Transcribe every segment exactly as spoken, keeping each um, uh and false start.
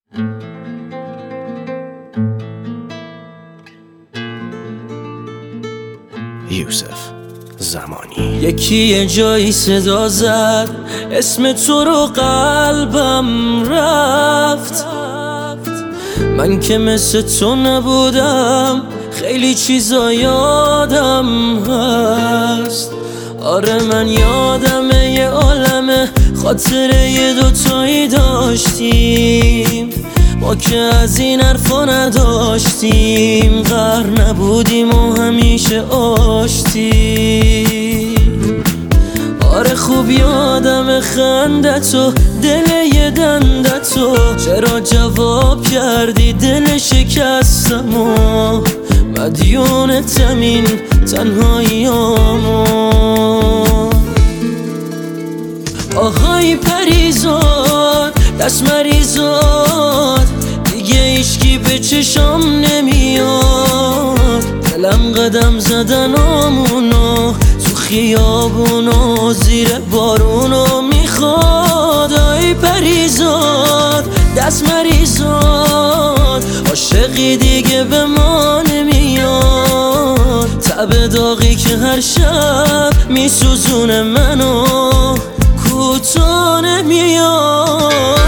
یوسف زمانی. یکی یه جایی صدا زد اسم تو رو، قلبم رفت. من که مثل تو نبودم، خیلی چیزا یادم هست. آره من یادمه یه عالمه خاطره یه دوتایی داشتیم، ما که از این حرفا نداشتیم. غر نبودیم و همیشه آشتیم. آره خوب یادم خندتو، دل یه دندتو. چرا جواب کردی دل شکستمو؟ مدیونتم این تنهاییامو. آهای پریزاد، دست مریزاد، دیگه ایشکی به چشام نمیاد. دلم قدم زدن آمونو تو خیابونو، زیر بارونو میخواد. آی پریزاد، دست مریزاد، عاشقی دیگه به ما نمیاد. تب داغی که هر شب میسوزونه منو، کوتا نمیاد.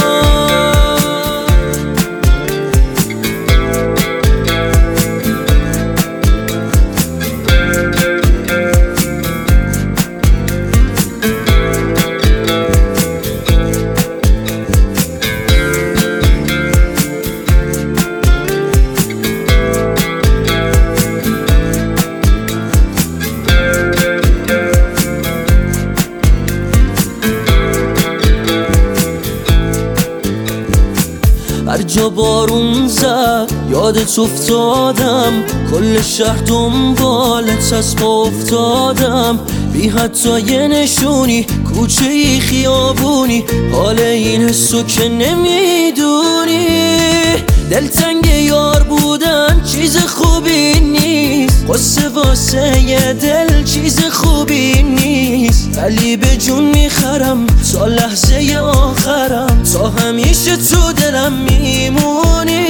هر جا بارون زد یادت افتادم، کل شهر دنبالت از پا افتادم. بی حتی یه نشونی، کوچه ای خیابونی، حال این حسو که نمیدونی. دلتنگ یار بودن چیز خوبی نیست، قصه واسه یه دل چیز خوبی نیست. ولی به جون میخرم تا لحظه آخرم، تا همیشه تو دلم میمونی.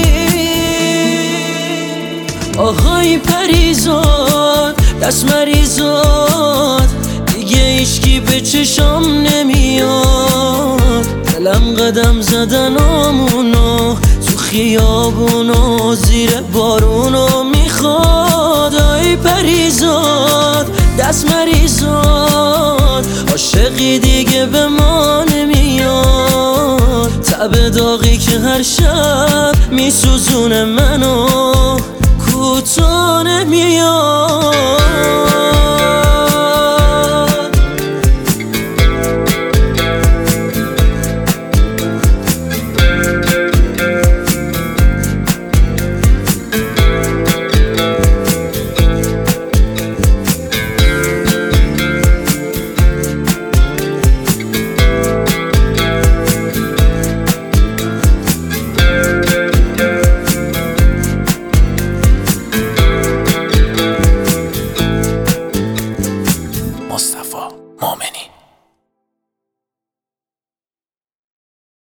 آهای پریزاد، دست مریزاد، دیگه ایشکی به چشام نمیاد. دلم قدم زدن آمونو تو خیابونو، زیر بارونو میخواد. آی پریزاد، دست مریزاد، عاشقی دیگه به ما نمیاد. تب داغی که هر شب میسوزونه منو، کوتا نمیاد.